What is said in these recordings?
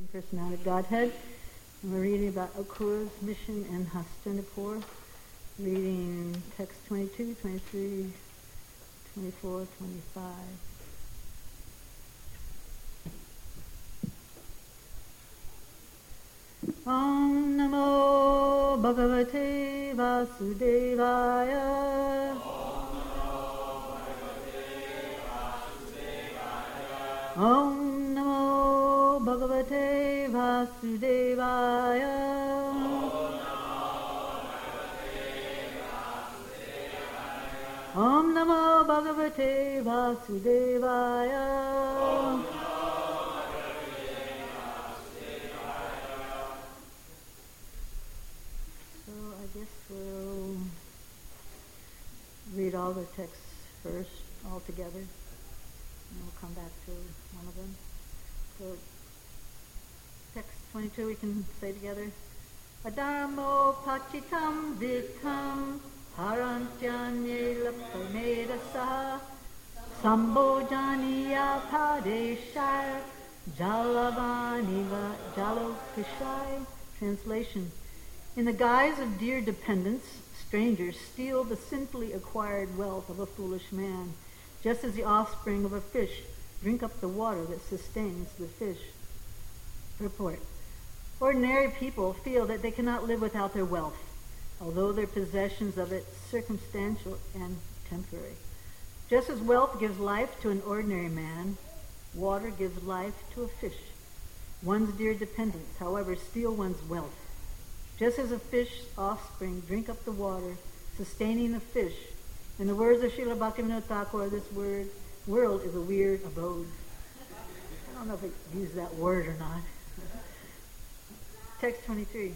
Impersonated Godhead. And we're reading about Akura's mission in Hastinapur. Reading text 22, 23, 24, 25. Om Namo Bhagavate Vasudevaya. Om Namo Bhagavate Vasudevaya. Om Namo Bhagavate Vasudevaya. So I guess we'll read all the texts first, all together, and we'll come back to one of them. So text 22 we can say together. Adamo pachitam vitam Harantyanye lapamedasa Sambojaniya padeshaya Jalavaniva jalokishai. Translation. In the guise of dear dependence, strangers steal the simply acquired wealth of a foolish man, just as the offspring of a fish drink up the water that sustains the fish. Report. Ordinary people feel that they cannot live without their wealth, although their possessions of it circumstantial and temporary. Just as wealth gives life to an ordinary man, water gives life to a fish. One's dear dependents, however, steal one's wealth. Just as a fish's offspring drink up the water, sustaining the fish. In the words of Srila Bhaktivinoda Thakur, this world is a weird abode. I don't know if it used that word or not. Text 23.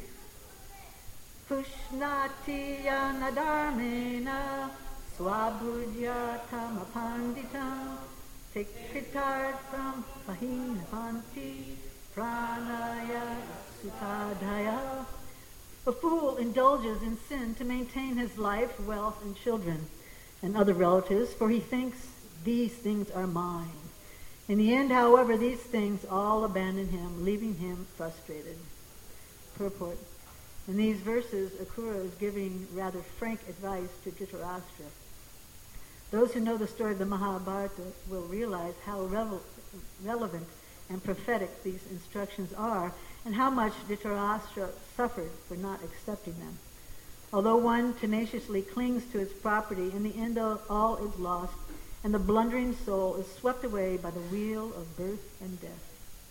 Pushnati yanadharmena swabhujyatam apanditam tikritartham pahinapanti pranaya sutadhaya. A fool indulges in sin to maintain his life, wealth, and children, and other relatives, for he thinks these things are mine. In the end, however, these things all abandon him, leaving him frustrated. Purport. In these verses, Akura is giving rather frank advice to Dhritarashtra. Those who know the story of the Mahabharata will realize how relevant and prophetic these instructions are, and how much Dhritarashtra suffered for not accepting them. Although one tenaciously clings to his property, in the end all is lost, and the blundering soul is swept away by the wheel of birth and death.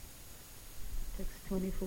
Text 24.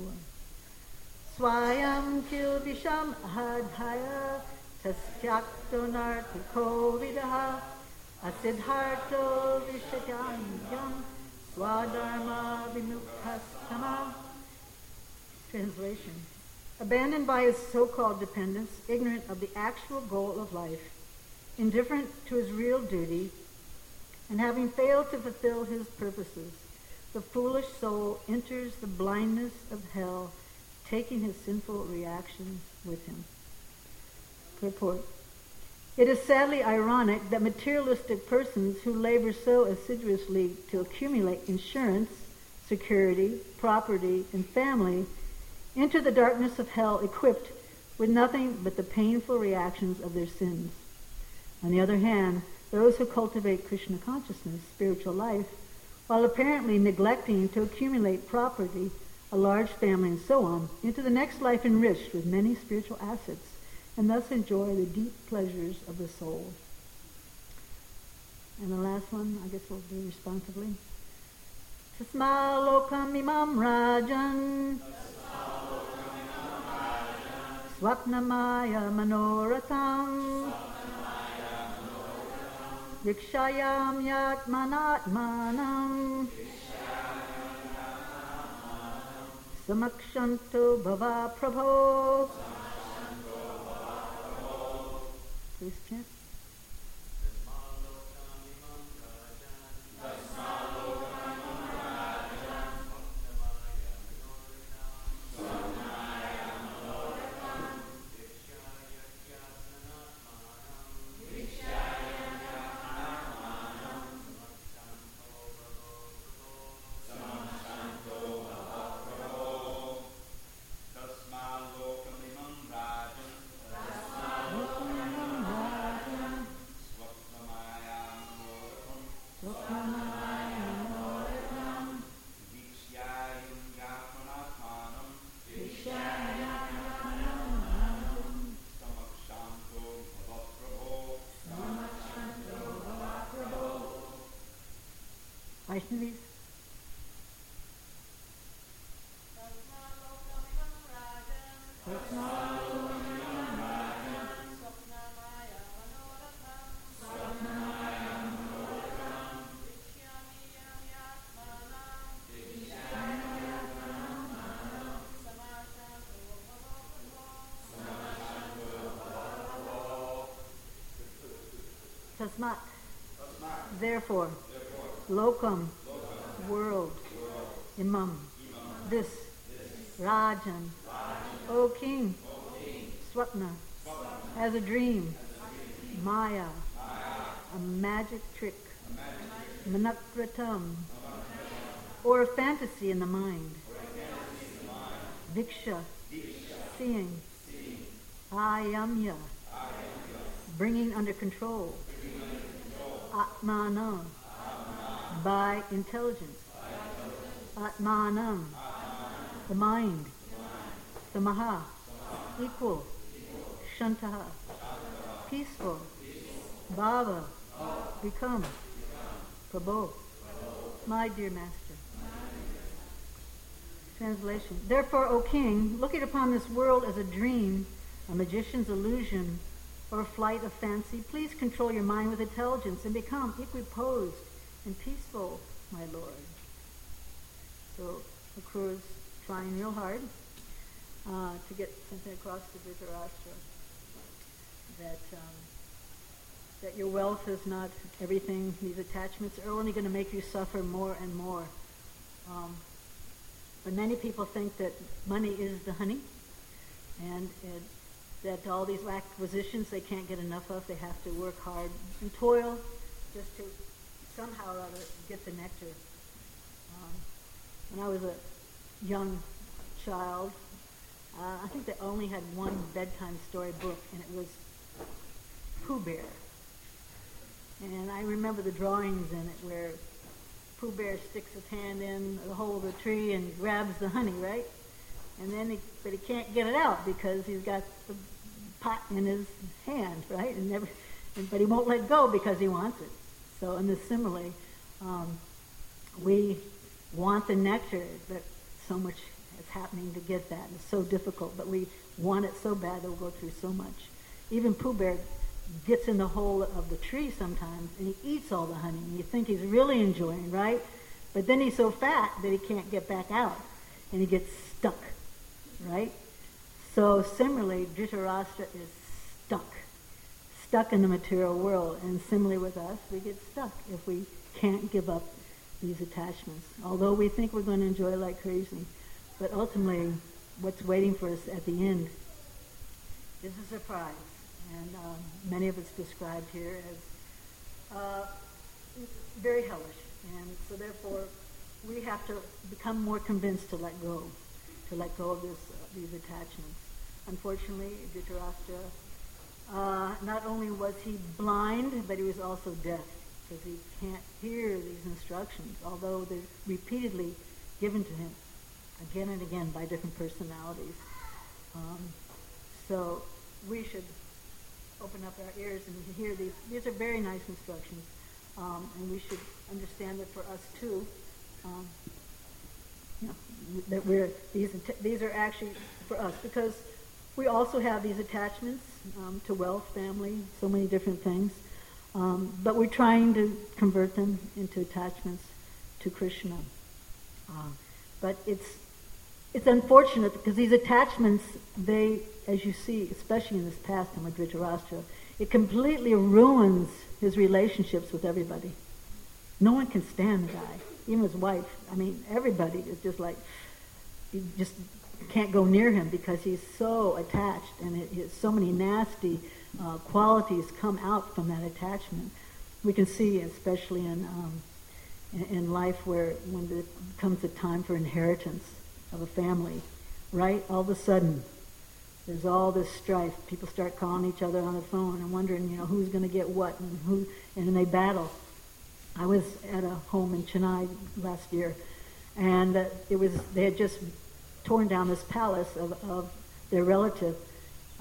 Swayam kilvisham ahadhaya tasyakto nartiko vidaha asidharto vishatyam swadharma vimukhastama. Translation. Abandoned by his so-called dependents, ignorant of the actual goal of life, indifferent to his real duty, and having failed to fulfill his purposes, the foolish soul enters the blindness of hell, taking his sinful reactions with him. Purport. It is sadly ironic that materialistic persons who labor so assiduously to accumulate insurance, security, property, and family enter the darkness of hell equipped with nothing but the painful reactions of their sins. On the other hand, those who cultivate Krishna consciousness, spiritual life, while apparently neglecting to accumulate property, a large family, and so on, into the next life enriched with many spiritual assets, and thus enjoy the deep pleasures of the soul. And the last one, I guess we'll do responsibly. Tasma lokam imam rajan swapnamaya manoratham Vikshayam yatmanatmanam Samakshanto bhava prabho. Please chant. Vaishnavis? Tasmat. Therefore. Lokam. World. Imam. This. Rajan. O King. Swapna. As a dream. Maya. A magic trick. Manakratam. Or a fantasy in the mind. Diksha. Seeing. Ayamya. Bringing under control. Atmanam. By intelligence. Atmanam. The mind. Samaha. Equal. Shantaha. Peaceful. Bhava. Become. Prabhu. My dear Master. Translation. Therefore, O King, looking upon this world as a dream, a magician's illusion, or a flight of fancy, please control your mind with intelligence and become equiposed and peaceful, my Lord. So Akrura's trying real hard to get something across to Dhritarashtra that your wealth is not everything. These attachments are only going to make you suffer more and more. But many people think that money is the honey, and that all these acquisitions they can't get enough of. They have to work hard and toil just to somehow or other get the nectar. When I was a young child, I think they only had one bedtime story book, and it was Pooh Bear. And I remember the drawings in it where Pooh Bear sticks his hand in the hole of the tree and grabs the honey, right? And then but he can't get it out because he's got the pot in his hand, right? But he won't let go because he wants it. So in this simile, we want the nectar, but so much is happening to get that. It's so difficult, but we want it so bad that we'll go through so much. Even Pooh Bear gets in the hole of the tree sometimes, and he eats all the honey, and you think he's really enjoying, right? But then he's so fat that he can't get back out, and he gets stuck, right? So similarly, Dhritarashtra is stuck in the material world, and similarly with us, we get stuck if we can't give up these attachments. Although we think we're going to enjoy like crazy, but ultimately, what's waiting for us at the end is a surprise. And many of it's described here as very hellish. And so therefore, we have to become more convinced to let go of these attachments. Unfortunately, Dhritarashtra, not only was he blind, but he was also deaf, because he can't hear these instructions, although they're repeatedly given to him again and again by different personalities. So we should open up our ears and hear these. These are very nice instructions, and we should understand that for us too. That these are actually for us, because we also have these attachments to wealth, family, so many different things, but we're trying to convert them into attachments to Krishna. But it's unfortunate because these attachments, they, as you see, especially in this pastime with Dhritarashtra, it completely ruins his relationships with everybody. No one can stand the guy, even his wife. I mean, everybody is just like, you just can't go near him because he's so attached, and so many nasty qualities come out from that attachment. We can see, especially in life, where when there comes a time for inheritance of a family, right? All of a sudden, there's all this strife. People start calling each other on the phone and wondering, who's going to get what, and then they battle. I was at a home in Chennai last year, and they had just torn down this palace of their relative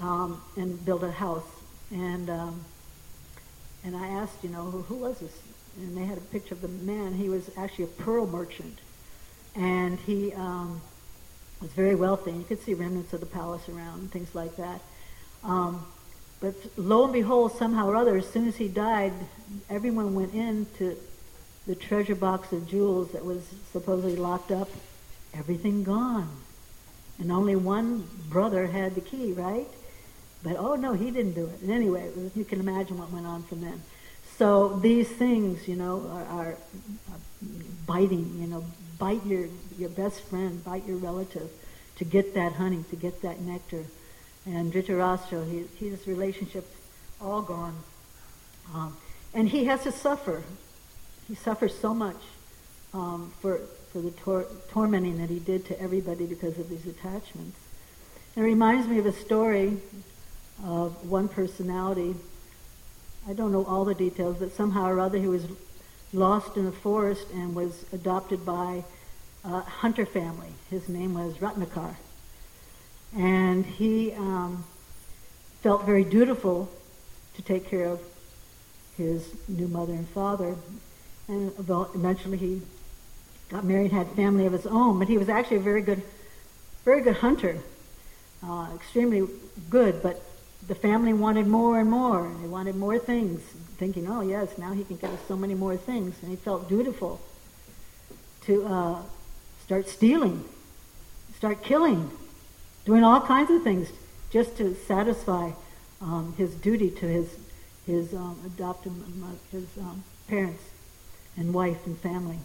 and built a house. And I asked, who was this and they had a picture of the man. He was actually a pearl merchant, and he was very wealthy. And you could see remnants of the palace around and things like that. But lo and behold, somehow or other, as soon as he died, everyone went into the treasure box of jewels that was supposedly locked up. Everything gone. And only one brother had the key, right? But oh no, he didn't do it. And anyway, you can imagine what went on from then. So these things, are biting, bite your best friend, bite your relative to get that honey, to get that nectar. And Dhritarashtra, his relationship's all gone. And he has to suffer. He suffers so much for the tormenting that he did to everybody because of these attachments. And it reminds me of a story of one personality. I don't know all the details, but somehow or other he was lost in a forest and was adopted by a hunter family. His name was Ratnakar. And he felt very dutiful to take care of his new mother and father. And eventually he got married, had family of his own. But he was actually a very good hunter, extremely good. But the family wanted more and more. They wanted more things, thinking, oh yes, now he can get us so many more things. And he felt dutiful to start stealing, start killing, doing all kinds of things just to satisfy his duty to his adopted his parents and wife and family.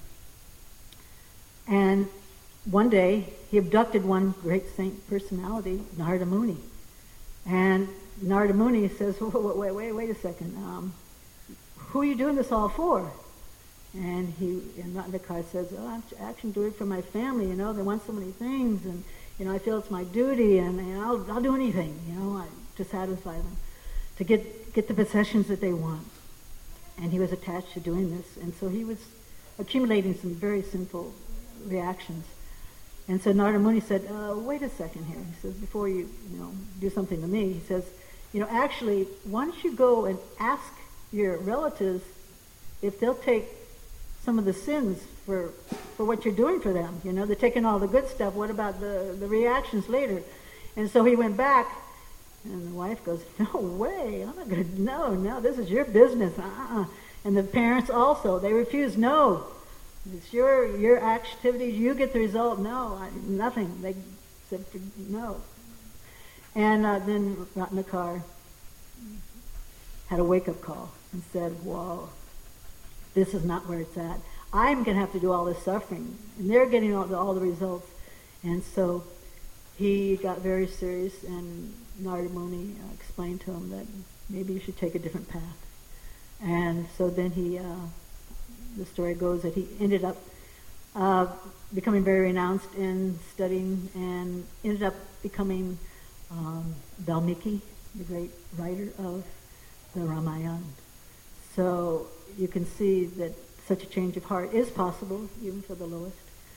And one day he abducted one great saint personality, Narada Muni. And Narada Muni says, wait a second, who are you doing this all for? And Ratnakar says, I'm actually doing it for my family, they want so many things, and I feel it's my duty, and I'll do anything, to satisfy them, to get the possessions that they want. And he was attached to doing this, and so he was accumulating some very simple reactions. And so Narada Muni said, wait a second here. He says, before you, do something to me, he says, actually, why don't you go and ask your relatives if they'll take some of the sins for what you're doing for them. They're taking all the good stuff. What about the reactions later? And so he went back, and the wife goes, no way, I'm not going to, no, this is your business. And the parents also, they refuse, no, it's your activities, you get the result. No, nothing. They said no. And then Ratnakar had a wake-up call and said, whoa, this is not where it's at. I'm going to have to do all this suffering, and they're getting all the results. And so he got very serious, and Narada Muni explained to him that maybe you should take a different path. And so then the story goes that he ended up becoming very renounced in studying, and ended up becoming Valmiki, the great writer of the Ramayana. So you can see that such a change of heart is possible, even for the lowest.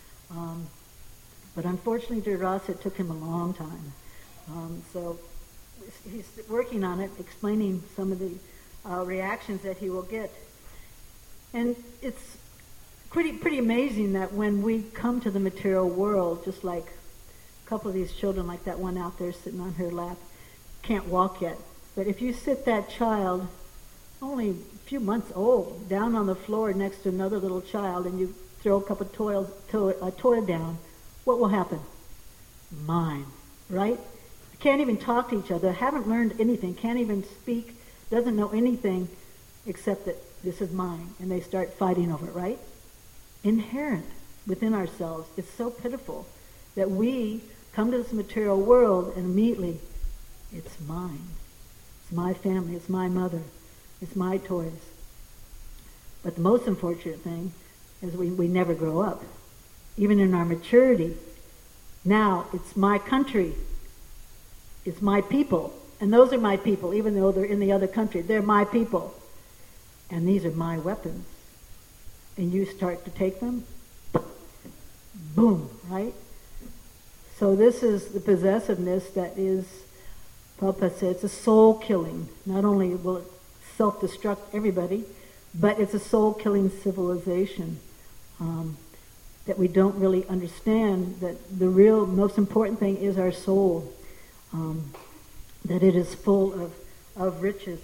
But unfortunately, Dhritarashtra, it took him a long time. So he's working on it, explaining some of the reactions that he will get. And it's pretty amazing that when we come to the material world, just like a couple of these children, like that one out there sitting on her lap, can't walk yet. But if you sit that child, only a few months old, down on the floor next to another little child, and you throw a couple of a toy down, what will happen? Mine, right? Can't even talk to each other, haven't learned anything, can't even speak, doesn't know anything except that this is mine, and they start fighting over it, right? Inherent within ourselves. It's so pitiful that we come to this material world and immediately, it's mine. It's my family, it's my mother, it's my toys. But the most unfortunate thing is we never grow up. Even in our maturity, now it's my country, it's my people, and those are my people, even though they're in the other country, they're my people. And these are my weapons. And you start to take them, boom, right? So this is the possessiveness that is, Prabhupada said, it's a soul killing. Not only will it self-destruct everybody, But it's a soul-killing civilization that we don't really understand, that the real most important thing is our soul, that it is full of riches.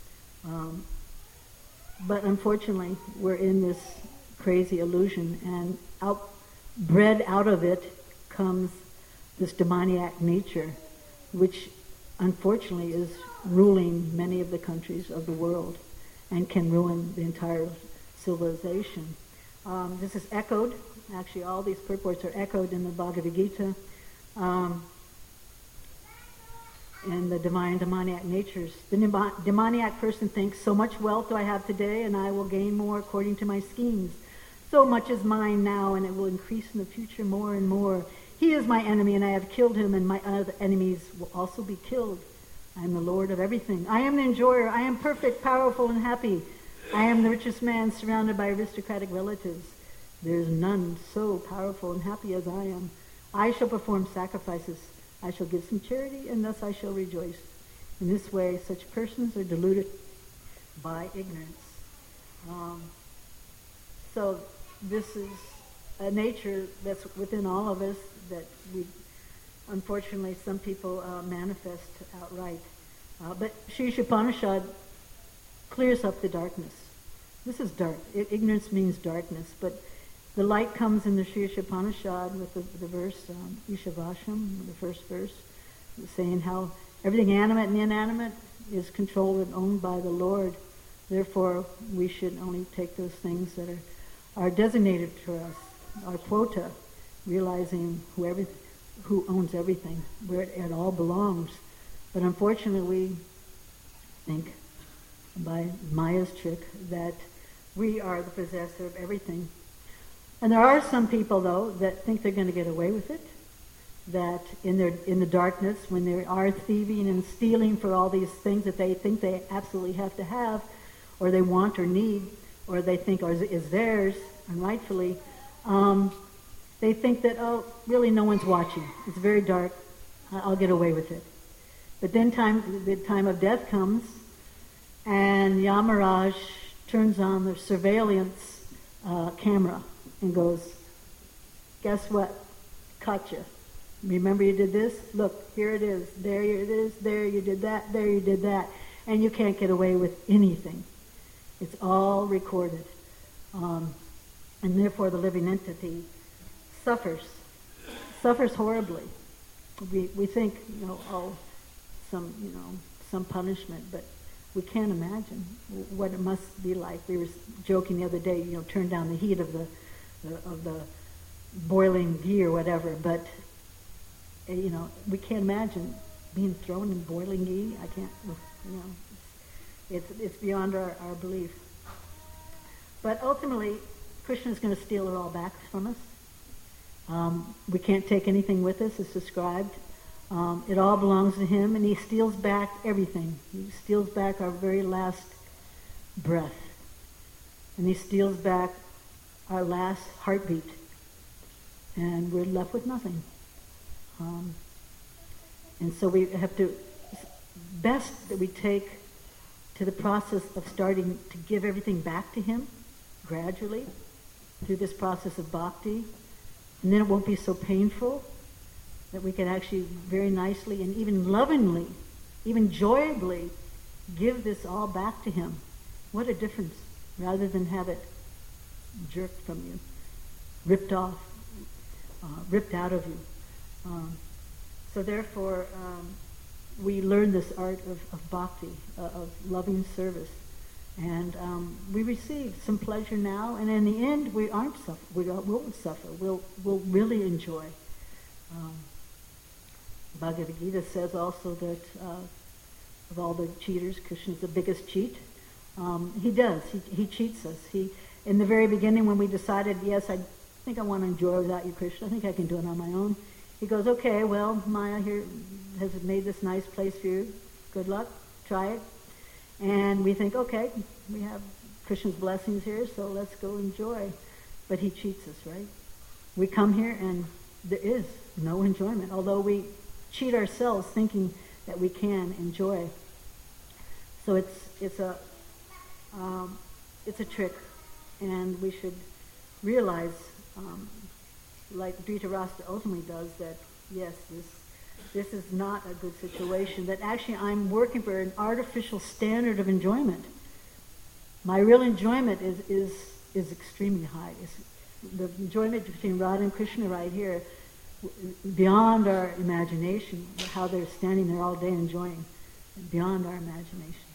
But unfortunately, we're in this crazy illusion, and bred out of it comes this demoniac nature, which unfortunately is ruling many of the countries of the world and can ruin the entire civilization. This is echoed, actually all these purports are echoed in the Bhagavad Gita, and the demoniac natures. The demoniac person thinks, so much wealth do I have today, and I will gain more according to my schemes. So much is mine now, and it will increase in the future more and more. He is my enemy, and I have killed him, and my other enemies will also be killed. I am the Lord of everything. I am the enjoyer. I am perfect, powerful, and happy. I am the richest man surrounded by aristocratic relatives. There is none so powerful and happy as I am. I shall perform sacrifices. I shall give some charity, and thus I shall rejoice. In this way, such persons are deluded by ignorance. So this is a nature that's within all of us that we, unfortunately, some people manifest outright. But Sri Upanishad clears up the darkness. This is dark. Ignorance means darkness, but the light comes in the Sri Upanishad with the verse, Ishavasham, the first verse, saying how everything animate and inanimate is controlled and owned by the Lord. Therefore, we should only take those things that are designated to us, our quota, realizing who owns everything, where it all belongs. But unfortunately, we think, by Maya's trick, that we are the possessor of everything. And there are some people, though, that think they're going to get away with it, that in the darkness, when they are thieving and stealing for all these things that they think they absolutely have to have, or they want or need, or they think is theirs, and rightfully, they think that, oh, really no one's watching. It's very dark. I'll get away with it. But then the time of death comes, and Yamaraj turns on the surveillance camera and goes, guess what? Caught you. Remember you did this? Look, here it is. There it is. There you did that. There you did that. And you can't get away with anything. It's all recorded. And therefore the living entity suffers horribly. We think, some punishment, but we can't imagine what it must be like. We were joking the other day, turn down the heat of the boiling ghee or whatever, but we can't imagine being thrown in boiling ghee. I can't, it's beyond our belief. But ultimately, Krishna is going to steal it all back from us. We can't take anything with us. It's described. It all belongs to him, and he steals back everything. He steals back our very last breath. And he steals back our last heartbeat. And we're left with nothing. And so we have to, best that we take to the process of starting to give everything back to him gradually through this process of bhakti. And then it won't be so painful, that we can actually very nicely and even lovingly, even joyably give this all back to him. What a difference, rather than have it jerked from you, ripped off, ripped out of you. So therefore, we learn this art of bhakti, of loving service. And we receive some pleasure now, and in the end, we won't suffer. We'll really enjoy. Bhagavad Gita says also that of all the cheaters, Krishna's the biggest cheat. He does. He cheats us. In the very beginning, when we decided, yes, I think I want to enjoy without you, Krishna. I think I can do it on my own. He goes, okay, well, Maya here has made this nice place for you. Good luck. Try it. And we think, okay, we have Krishna's blessings here, so let's go enjoy. But he cheats us, right? We come here and there is no enjoyment, although we cheat ourselves thinking that we can enjoy. So it's a it's a trick, and we should realize, like Dhritarashtra ultimately does, that yes, this is not a good situation, that actually I'm working for an artificial standard of enjoyment. My real enjoyment is extremely high. It's the enjoyment between Radha and Krishna right here, beyond our imagination, how they're standing there all day enjoying, beyond our imagination.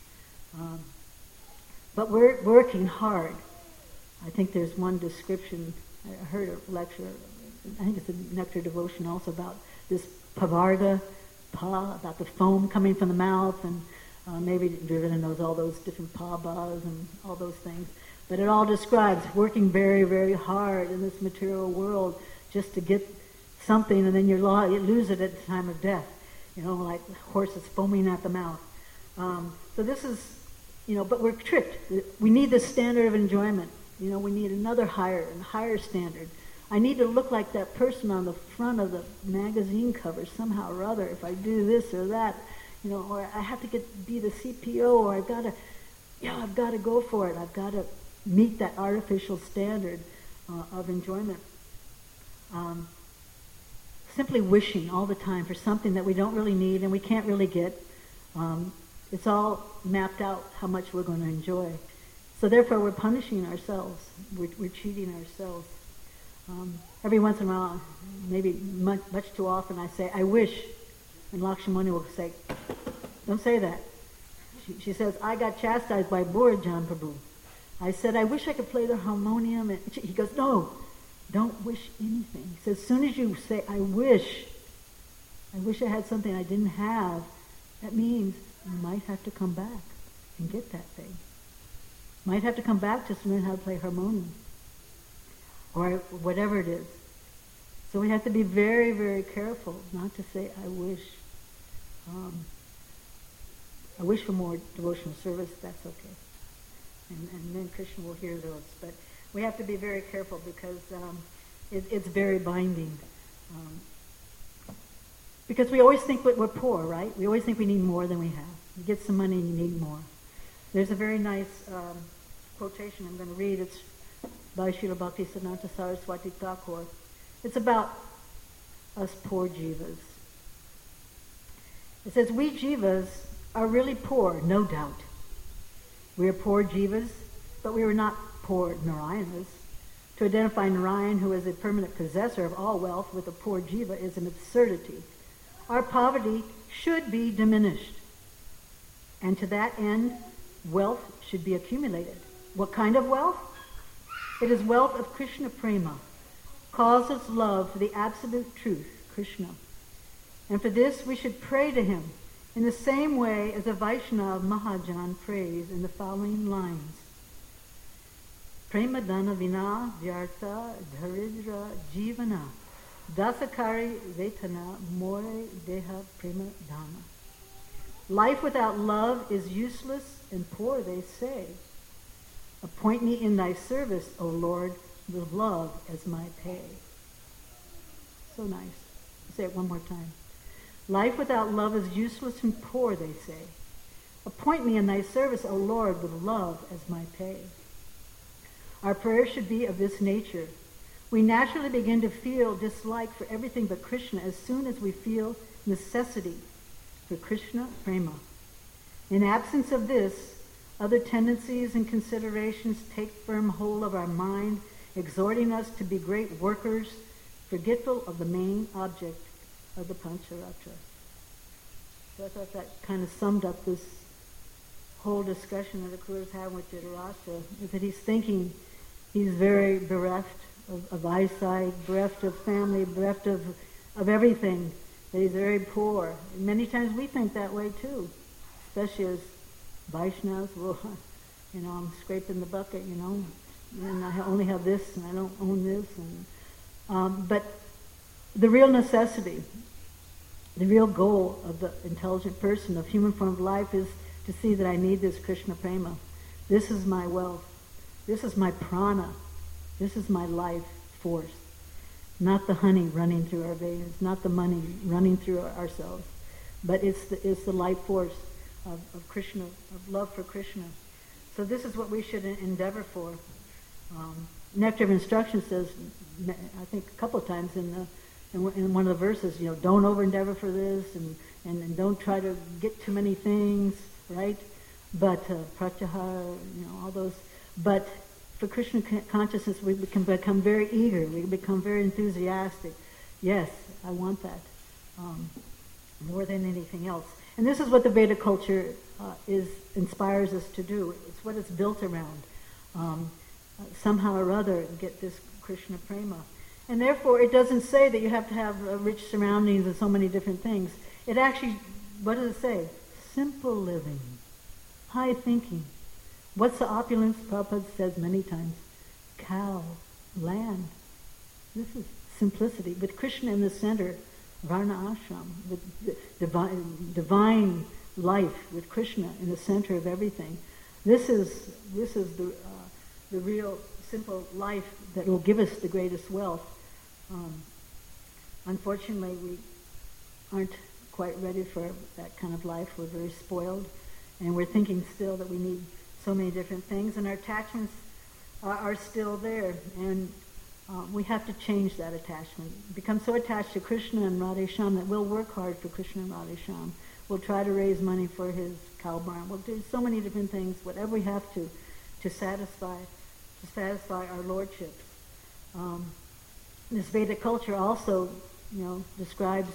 But we're working hard. I think there's one description, I heard a lecture, I think it's a Nectar Devotion also, about this pavarga, about the foam coming from the mouth, and maybe Durvina knows all those different pabas and all those things. But it all describes working very, very hard in this material world just to get something, and then you lose it at the time of death. Like horses foaming at the mouth. So this is, but we're tricked. We need the standard of enjoyment. We need another higher standard. I need to look like that person on the front of the magazine cover somehow or other if I do this or that, or I have to be the CPO, or I've got to go for it. I've got to meet that artificial standard of enjoyment. Simply wishing all the time for something that we don't really need and we can't really get. It's all mapped out how much we're going to enjoy. So therefore we're punishing ourselves. We're cheating ourselves. Every once in a while, maybe much too often, I say, I wish, and Lakshmani will say, don't say that. She says, I got chastised by Bhurajan Prabhu. I said, I wish I could play the harmonium. And he goes, no, don't wish anything. He says, as soon as you say, I wish I had something I didn't have, that means you might have to come back and get that thing. Might have to come back just to learn how to play harmonium, or whatever it is. So we have to be very, very careful not to say, I wish. I wish for more devotional service, that's okay. And then Krishna will hear those. But we have to be very careful because it's very binding. Because we always think we're poor, right? We always think we need more than we have. You get some money and you need more. There's a very nice quotation I'm going to read. It's by Srila Bhaktisiddhanta Saraswati Thakur. It's about us poor jivas. It says, we jivas are really poor, no doubt. We are poor jivas, but we are not poor Narayanas. To identify Narayan, who is a permanent possessor of all wealth, with a poor jiva is an absurdity. Our poverty should be diminished. And to that end, wealth should be accumulated. What kind of wealth? It is wealth of Krishna Prema, causeless love for the absolute truth, Krishna. And for this we should pray to him in the same way as a Vaishnava Mahajan prays in the following lines. Prema dana vina vyartha dharidra jivana dasakari vetana more deha prema dana. Life without love is useless and poor, they say. Appoint me in thy service, O Lord, with love as my pay. So nice. I'll say it one more time. Life without love is useless and poor, they say. Appoint me in thy service, O Lord, with love as my pay. Our prayer should be of this nature. We naturally begin to feel dislike for everything but Krishna as soon as we feel necessity for Krishna Prema. In absence of this, other tendencies and considerations take firm hold of our mind, exhorting us to be great workers, forgetful of the main object of the Pancharatra. So I thought that kind of summed up this whole discussion that the Kuru's having with Dhritarashtra, is that he's thinking he's very bereft of eyesight, bereft of family, bereft of everything, that he's very poor. And many times we think that way too, especially as Vaishnavas. Well, I'm scraping the bucket, and I only have this, and I don't own this. But the real necessity, the real goal of the intelligent person of human form of life is to see that I need this Krishna Prema. This is my wealth. This is my prana. This is my life force. Not the honey running through our veins, not the money running through ourselves, but it's the life force of Krishna, of love for Krishna. So this is what we should endeavor for. Nectar of Instruction says, I think a couple of times in one of the verses, don't over endeavor for this, and don't try to get too many things, right? But pratyahara, all those. But for Krishna consciousness, we can become very eager. We become very enthusiastic. Yes, I want that more than anything else. And this is what the Veda culture inspires us to do. It's what it's built around. Somehow or other, get this Krishna prema. And therefore, it doesn't say that you have to have rich surroundings and so many different things. It actually, what does it say? Simple living, high thinking. What's the opulence? Prabhupada says many times. Cow, land. This is simplicity. With Krishna in the center, Varna ashram, with divine life, with Krishna in the center of everything. This is the real simple life that will give us the greatest wealth. Unfortunately, we aren't quite ready for that kind of life. We're very spoiled, and we're thinking still that we need so many different things, and our attachments are still there, and we have to change that attachment. Become so attached to Krishna and Radhesham that we'll work hard for Krishna and Radhesham. We'll try to raise money for his cow barn. We'll do so many different things, whatever we have to satisfy our lordship. This Vedic culture also, describes,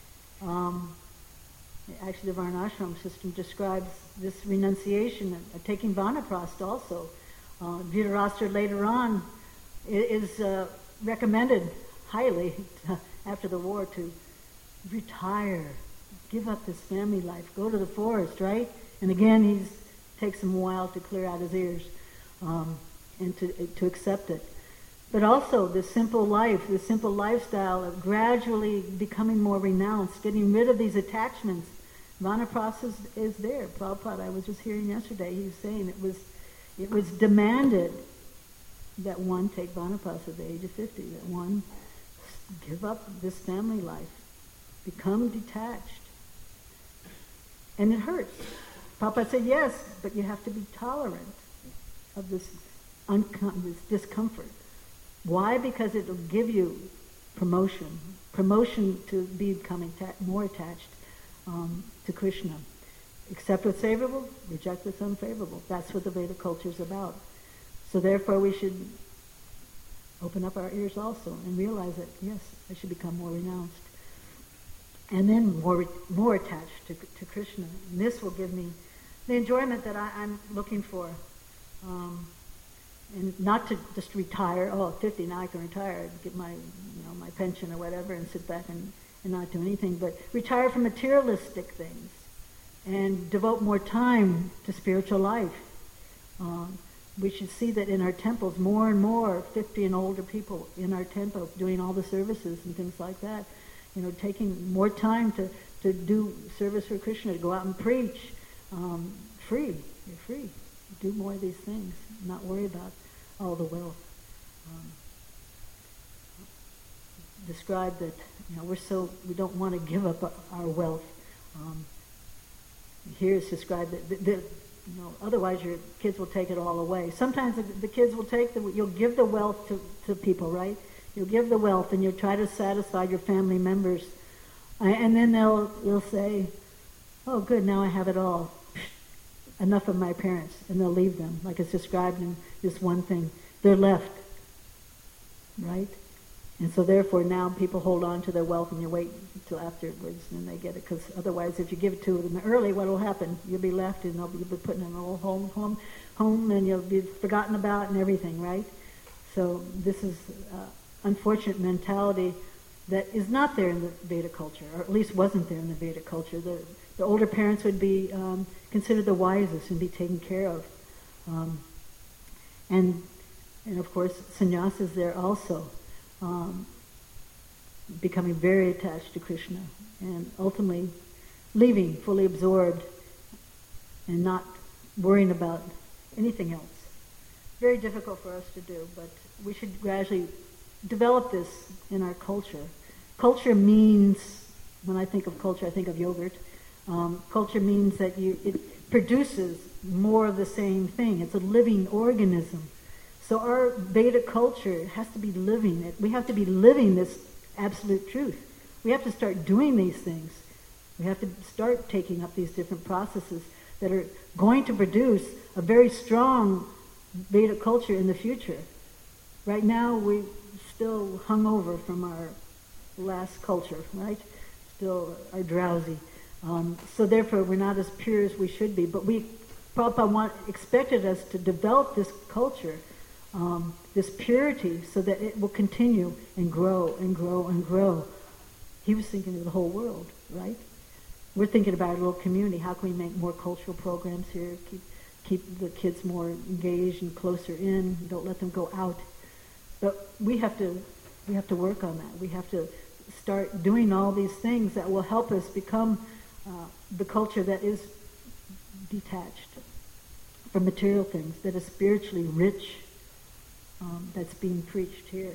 actually the Varnashram system describes this renunciation of taking Vanaprastha also. Dhritarashtra later on is recommended highly after the war to retire, give up this family life, go to the forest, right? And again, he takes him a while to clear out his ears and to accept it. But also the simple life, the simple lifestyle of gradually becoming more renounced, getting rid of these attachments. Vanaprastha is there. Prabhupada, I was just hearing yesterday, he was saying it was demanded that one take Vanaprastha at the age of 50, that one give up this family life, become detached. And it hurts. Prabhupada said, yes, but you have to be tolerant of this discomfort. Why? Because it will give you promotion to becoming more attached to Krishna. Accept what's favorable, reject what's unfavorable. That's what the Veda culture is about. So therefore we should open up our ears also and realize that, yes, I should become more renounced. And then more attached to Krishna. And this will give me the enjoyment that I'm looking for. And not to just retire, at 50 now I can retire, get my my pension or whatever and sit back and not do anything, but retire from materialistic things and devote more time to spiritual life. We should see that in our temples, more and more 50 and older people in our temples doing all the services and things like that. Taking more time to do service for Krishna, to go out and preach. Free. You're free. Do more of these things. Not worry about all the wealth. Describe that we don't want to give up our wealth. Here it's described that otherwise your kids will take it all away. Sometimes the kids will you'll give the wealth to people, right? You'll give the wealth and you'll try to satisfy your family members, and then they'll say, "Oh, good, now I have it all. Enough of my parents," and they'll leave them, like it's described in this one thing. They're left, right? And so therefore now people hold on to their wealth and you wait until afterwards and they get it, because otherwise if you give it to them early, what will happen? You'll be left and you'll be put in an old home and you'll be forgotten about and everything, right? So this is unfortunate mentality that is not there in the Veda culture, or at least wasn't there in the Veda culture. The older parents would be considered the wisest and be taken care of. And of course, sannyas is there also, becoming very attached to Krishna and ultimately leaving fully absorbed and not worrying about anything else. Very difficult for us to do, but we should gradually develop this in our culture. Culture means, when I think of culture, I think of yogurt. Culture means that it produces more of the same thing. It's a living organism. So our Vedic culture has to be living. We have to be living this absolute truth. We have to start doing these things. We have to start taking up these different processes that are going to produce a very strong Vedic culture in the future. Right now, we still hung over from our last culture, right? Still are drowsy. So therefore, we're not as pure as we should be. But Prabhupada expected us to develop this culture, this purity, so that it will continue and grow and grow and grow. He was thinking of the whole world, right? We're thinking about a little community. How can we make more cultural programs here? Keep the kids more engaged and closer in. Don't let them go out. But we have to work on that. We have to start doing all these things that will help us become the culture that is detached from material things, that is spiritually rich, that's being preached here.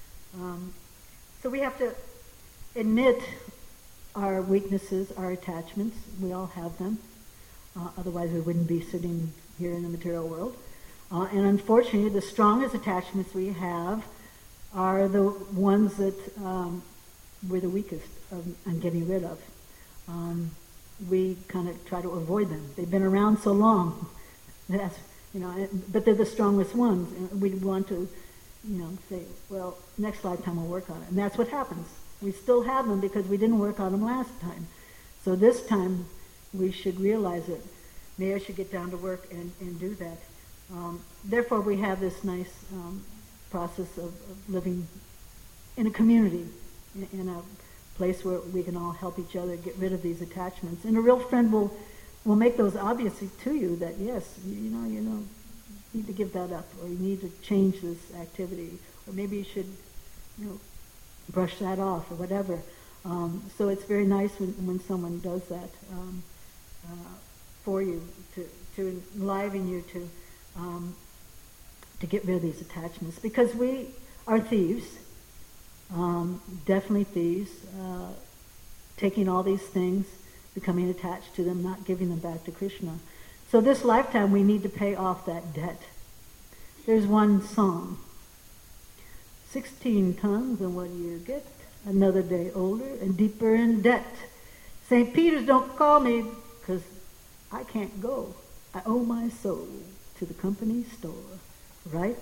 So we have to admit our weaknesses, our attachments. We all have them. Otherwise we wouldn't be sitting here in the material world. And unfortunately, the strongest attachments we have are the ones that we're the weakest on getting rid of. We kind of try to avoid them. They've been around so long. But they're the strongest ones. And we want to, say, well, next lifetime we'll work on it. And that's what happens. We still have them because we didn't work on them last time. So this time we should realize it. Maybe I should get down to work and do that. Therefore, we have this nice process of living in a community, in a place where we can all help each other get rid of these attachments. And a real friend will make those obvious to you that, yes, you need to give that up, or you need to change this activity, or maybe you should, brush that off, or whatever. So it's very nice when someone does that for you, to enliven you to get rid of these attachments. Because we are thieves, definitely thieves, taking all these things, becoming attached to them, not giving them back to Krishna. So this lifetime we need to pay off that debt. There's one song. 16 tons, and what do you get? Another day older and deeper in debt. St. Peter's don't call me because I can't go. I owe my soul to the company store, right?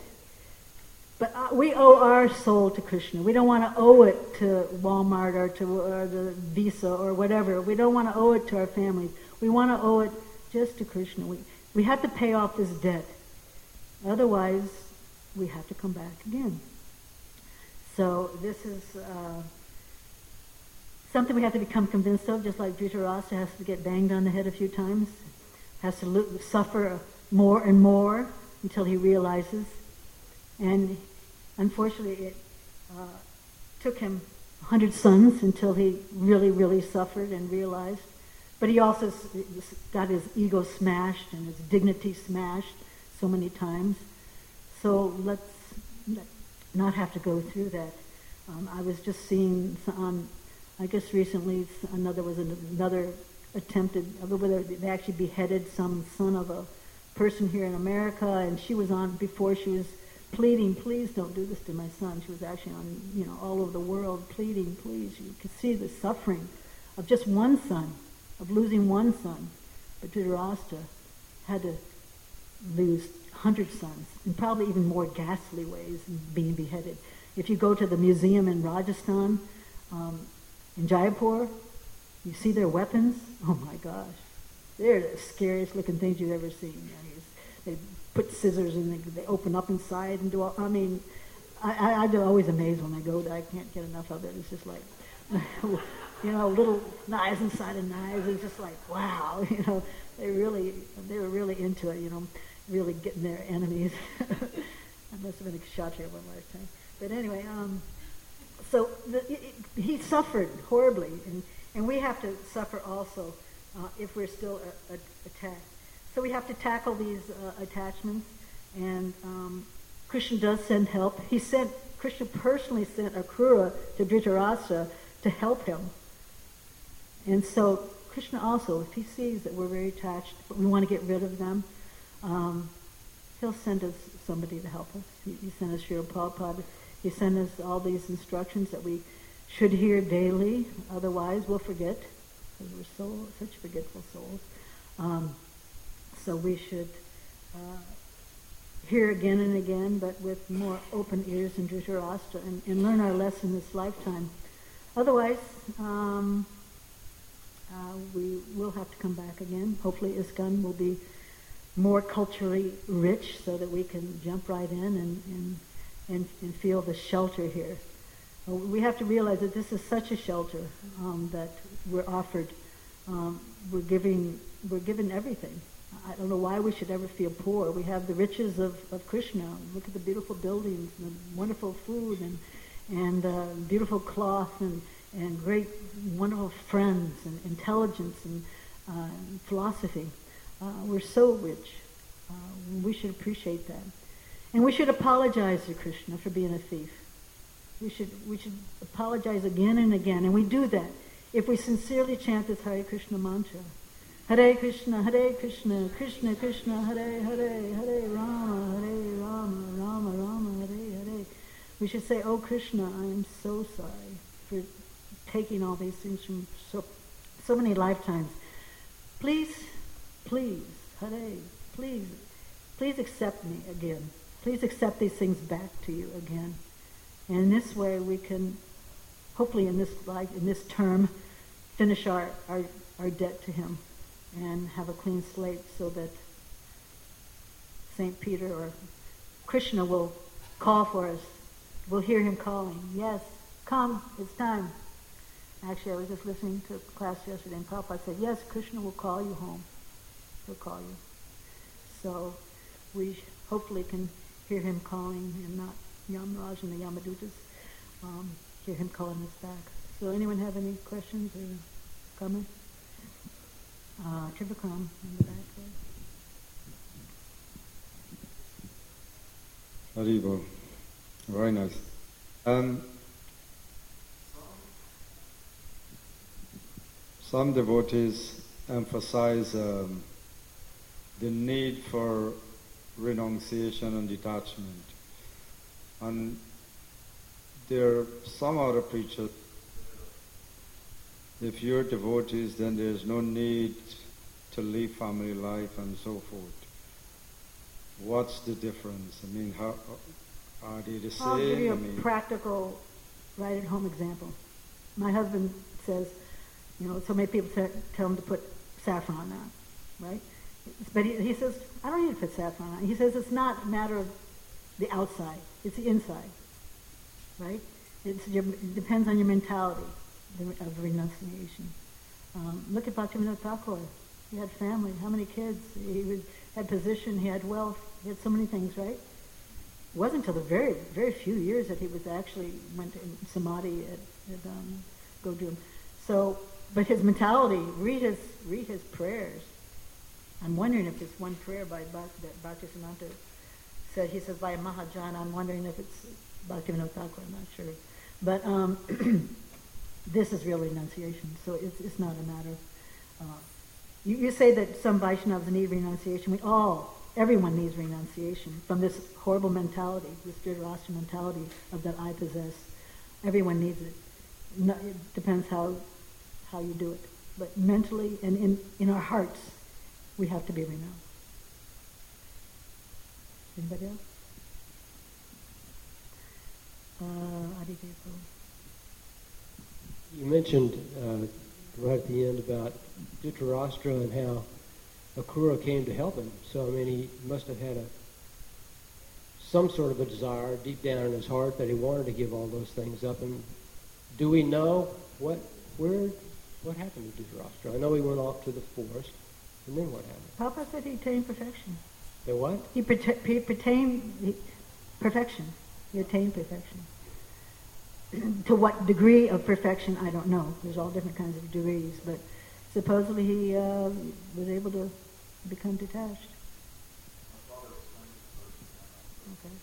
But we owe our soul to Krishna. We don't want to owe it to Walmart or the Visa or whatever. We don't want to owe it to our families. We want to owe it just to Krishna. We have to pay off this debt. Otherwise, we have to come back again. So this is something we have to become convinced of, just like Dhritarashtra has to get banged on the head a few times, has to suffer more and more until he realizes. And unfortunately, it took him 100 sons until he really, really suffered and realized. But he also got his ego smashed and his dignity smashed so many times. So let's not have to go through that. I was just seeing I guess recently another attempted, whether they actually beheaded some son of a person here in America, and she was on before she was pleading, please don't do this to my son. She was actually on, all over the world pleading, please. You could see the suffering of just one son, of losing one son. But Dhritarashtra had to lose 100 sons, in probably even more ghastly ways, being beheaded. If you go to the museum in Rajasthan, in Jaipur, you see their weapons. Oh my gosh, they're the scariest looking things you've ever seen. They put scissors and they open up inside and do all. I mean, I'm always amazed when I go there. I can't get enough of it. It's just like, little knives inside of knives. It's just like, wow, they were really into it. Really getting their enemies. I must have been a kshatriya one last time. But anyway, so he suffered horribly, and we have to suffer also if we're still attacked. So we have to tackle these attachments, and Krishna does send help. Krishna personally sent Akrura to Dhritarashtra to help him. And so Krishna also, if he sees that we're very attached, but we want to get rid of them, he'll send us somebody to help us. He sent us Srila Prabhupada. He sent us all these instructions that we should hear daily. Otherwise, we'll forget, because we're such forgetful souls. So we should hear again and again, but with more open ears and Dhritarashtra, and learn our lesson this lifetime. Otherwise, we will have to come back again. Hopefully ISKCON will be more culturally rich so that we can jump right in and feel the shelter here. We have to realize that this is such a shelter that we're offered. We're given everything. I don't know why we should ever feel poor. We have the riches of Krishna. Look at the beautiful buildings, and the wonderful food, and beautiful cloth, and great, wonderful friends, and intelligence, and philosophy. We're so rich. We should appreciate that. And we should apologize to Krishna for being a thief. We should apologize again and again, and we do that if we sincerely chant this Hare Krishna mantra. Hare Krishna, Krishna Krishna, Hare Hare, Hare Rama, Rama Rama, Hare Hare. We should say, "Oh Krishna, I am so sorry for taking all these things from so many lifetimes. Please, Hare, please accept me again. Please accept these things back to you again." And in this way, we can, hopefully in this life, in this term, finish our debt to him and have a clean slate, so that St. Peter or Krishna will call for us. We'll hear him calling. Yes, come, it's time. Actually, I was just listening to class yesterday, and Prabhupada said, yes, Krishna will call you home. He'll call you. So we hopefully can hear him calling, and not Yamraj and the Yamadutas hear him calling us back. So anyone have any questions or comments? Trivakram in the back there. Haribol. Very nice. Some devotees emphasize the need for renunciation and detachment. And there are some other preachers, if you're devotees, then there's no need to leave family life and so forth. What's the difference? I mean, how are they the same? I'll give you a practical, right-at-home example. My husband says, so many people tell him to put saffron on, right? But he says, I don't need to put saffron on. He says it's not a matter of the outside, it's the inside, right? It depends on your mentality of renunciation. Look at Bhaktivinoda Thakur. He had family, how many kids? He had position, he had wealth, he had so many things, right? It wasn't until the very, very few years that he was actually went in samadhi at Godrum. So, but his mentality, read his prayers. I'm wondering if it's one prayer by that Bhaktisiddhanta said. He says by Mahajana. I'm wondering if it's Bhaktivinoda Thakur. I'm not sure, but this is real renunciation. So it's not a matter. You say that some Vaishnavas need renunciation. Everyone needs renunciation from this horrible mentality, this Dhritarashtra mentality of that I possess. Everyone needs it. It depends how you do it. But mentally and in our hearts, we have to be renounced. Anybody else? You mentioned right at the end about Dhritarashtra and how Akrura came to help him. So, I mean, he must have had some sort of a desire deep down in his heart that he wanted to give all those things up. And do we know what happened to Dhritarashtra? I know he went off to the forest, and then what happened? Papa said he attained perfection. The what? He attained perfection. He attained perfection. To what degree of perfection, I don't know. There's all different kinds of degrees, but supposedly he was able to become detached. Okay.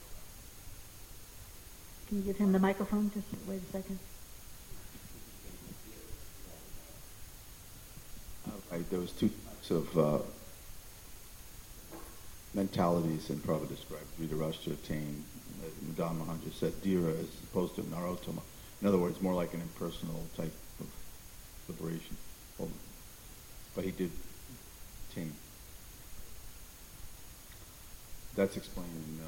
Can you give him the microphone? Just wait a second. There was two types of mentalities, and Prabhupada described Dhritarashtra, Tame. Madan Maharaj said Dhira as opposed to Narottama. In other words, more like an impersonal type of liberation. Well, but he did Tame. That's explained in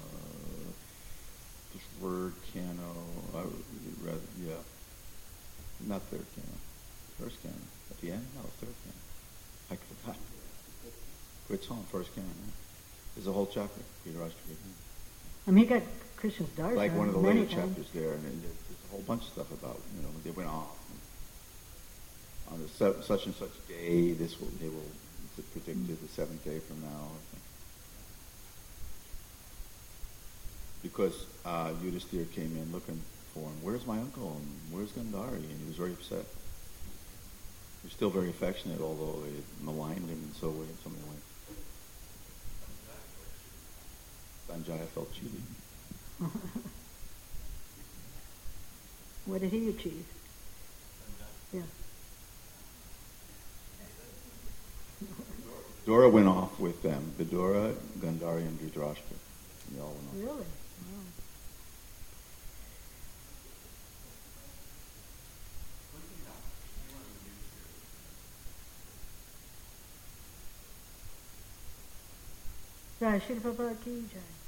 this word Canto. Yeah, not third Canto, first Canto. At the end, no, third Canto. I forgot. Great song, first Canto. Right? There's a whole chapter, Dhritarashtra. I mean, he got Krishna's darshan. Like one of the many later times. chapters there, and there's a whole bunch of stuff about, when they went off. On the such and such day, they will predicted the seventh day from now. Because Yudhisthira came in looking for him. Where's my uncle? And where's Gandhari? And he was very upset. He was still very affectionate, although they maligned him in some way. Sanjaya felt cheated. What did he achieve? Yeah. Dora went off with them. Vidura, Gandhari, and Dhritarashtra. They all went off. Really? Wow. Jai Shri Prabhupada ki jai.